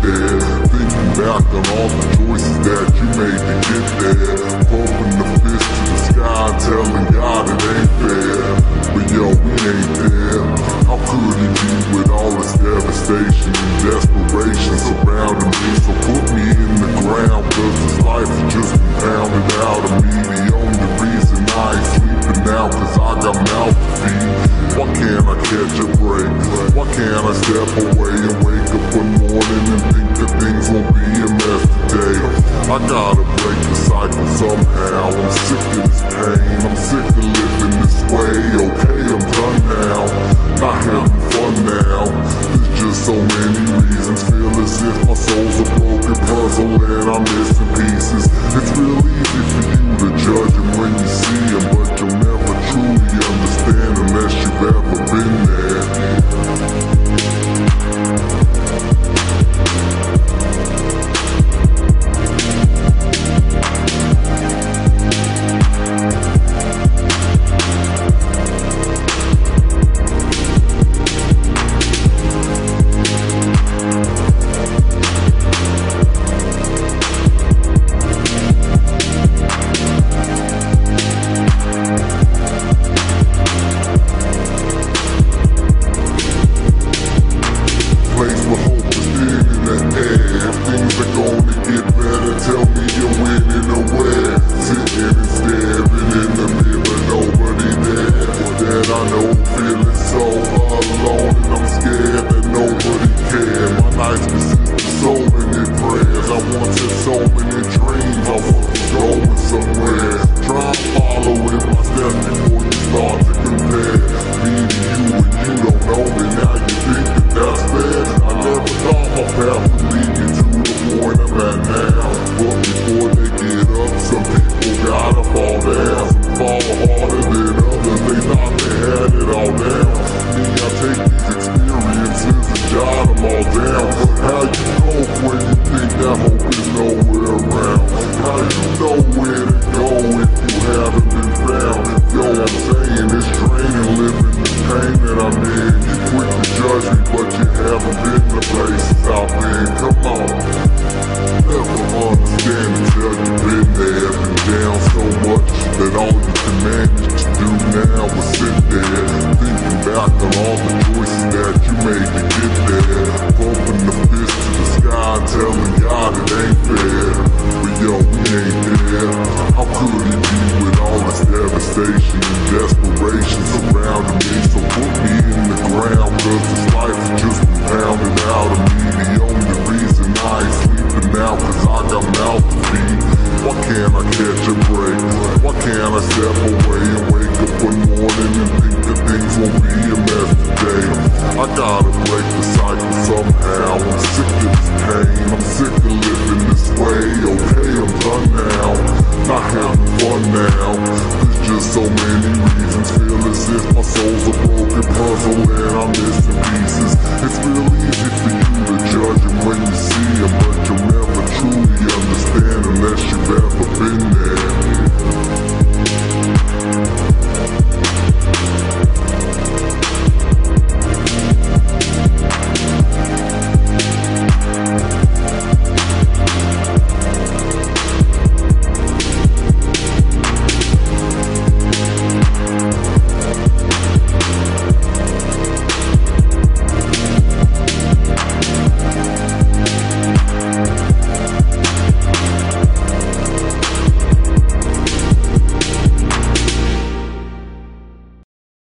there. Thinking back on all the choices that you made to get there. Pumping the fist to the sky and telling God it ain't fair. But yo, we ain't there. How could it be with all this devastation and desperation surrounding me? So put me in the ground, cause this life has just been pounded out of me. The only reason I ain't sleeping now, cause I got mouth to feed. Why can't I catch a break? Why can't I step away and wake up one morning and think that things won't be a mess today? I gotta break the cycle somehow. I'm sick of this pain, I'm sick of living this way. Okay, I'm done now, not having fun now. There's just so many reasons. Feel as if my soul's a broken puzzle and I'm missing pieces. It's real easy for you to judge him when you see him, but you'll never truly understand unless you've ever been there. Devastation and desperation surrounding me. So put me in the ground, cause this life has just been pounded out of me. The only reason I ain't sleeping now, cause I got mouth to feed. Why can't I catch a break? Why can't I step away and wake up one morning and think that things won't be a mess today? I gotta break the cycle somehow. I'm sick of this pain, I'm sick of living this way. Okay, I'm done now, not having fun now. There's just so many reasons. Feel as if my soul's a broken puzzle and I'm missing pieces. It's really